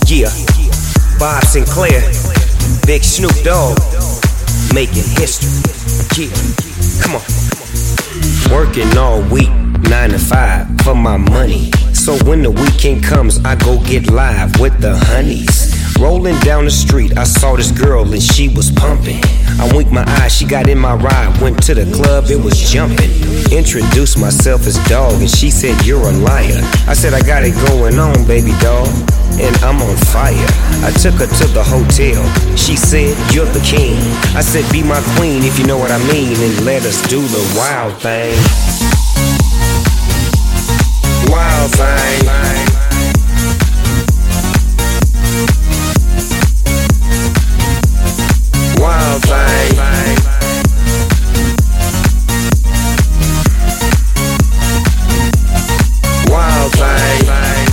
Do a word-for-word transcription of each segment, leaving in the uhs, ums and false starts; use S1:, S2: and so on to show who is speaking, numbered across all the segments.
S1: Yeah, Bob Sinclair, Big Snoop Dogg, making history. Yeah, come on. Working all week, nine to five for my money. So when the weekend comes, I go get live with the honeys. Rolling down the street, I saw this girl and she was pumping. I winked my eye, she got in my ride. Went to the club, it was jumping. Introduced myself as Dog and she said, you're a liar. I said, I got it going on, baby doll, and I'm on fire. I took her to the hotel. She said, you're the king. I said, be my queen if you know what I mean, and let us do the wild thing. Wild thing. Wild thing. Wild thing.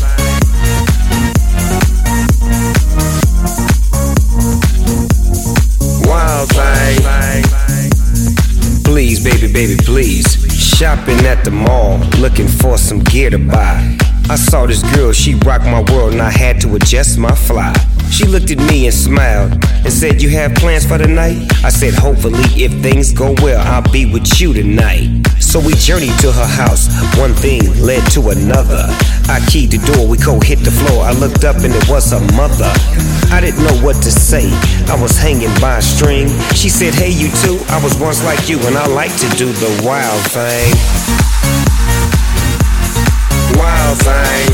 S1: Wild thing. Please, baby, baby, please. Shopping at the mall, looking for some gear to buy. I saw this girl, she rocked my world, and I had to adjust my fly. She looked at me and smiled and said, you have plans for the night? I said, hopefully if things go well, I'll be with you tonight. So we journeyed to her house, one thing led to another. I keyed the door, we co-hit the floor. I looked up and it was her mother. I didn't know what to say, I was hanging by a string. She said, hey you too, I was once like you and I like to do the wild thing. Wild thing.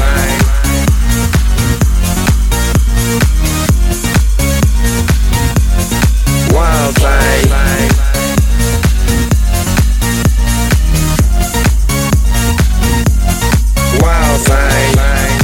S1: Wild thing. Wild thing.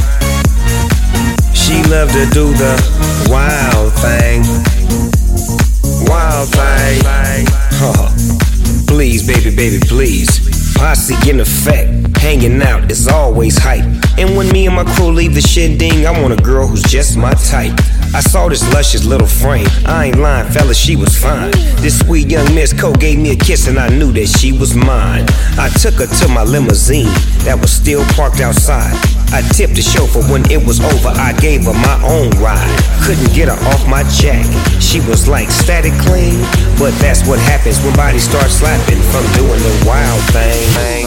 S1: She loved to do the wild thing. Wild thing. Huh. Please, baby, baby, please. Posse in effect, hanging out is always hype. And when me and my crew leave the shindig, I want a girl who's just my type. I saw this luscious little frame, I ain't lying fellas, she was fine. This sweet young Miss Co gave me a kiss and I knew that she was mine. I took her to my limousine that was still parked outside. I tipped the chauffeur when it was over, I gave her my own ride. Couldn't get her off my jack, she was like static clean. But that's what happens when bodies start slapping from doing the wild thing.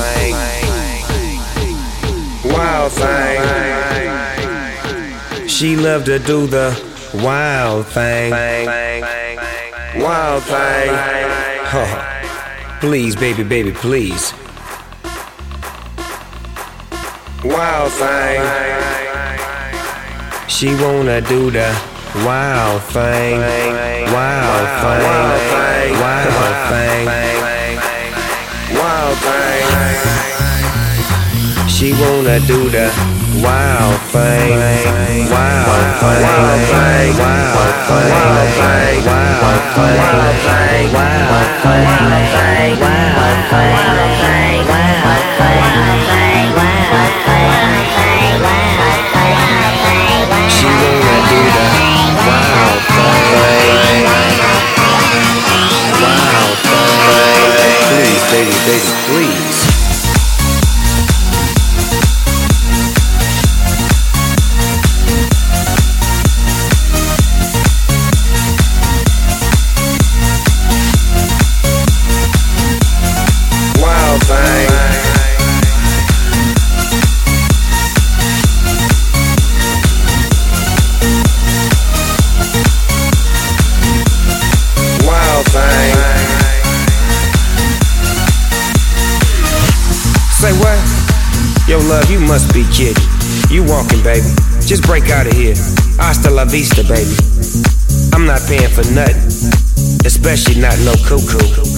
S1: Wild thing. She loved to do the wild thing. Wild thing. Oh, please, baby, baby, please. Wild thing. She wanna do the wild thing. Wild thing. Wild thing. Wild thing. She wanna do the wild thing. Wild thing. Wild thing. Wild thing. Wild thing. Wild thing. Wild thing. Wild thing. Wild thing. Wild thing. Wild thing. Wild thing. Wild thing. She wanna do the wild thing. Wild thing. Please, baby, baby, please. Say what? Yo, love, you must be kidding. You walking, baby. Just break out of here. Hasta la vista, baby. I'm not paying for nothing, especially not no cuckoo.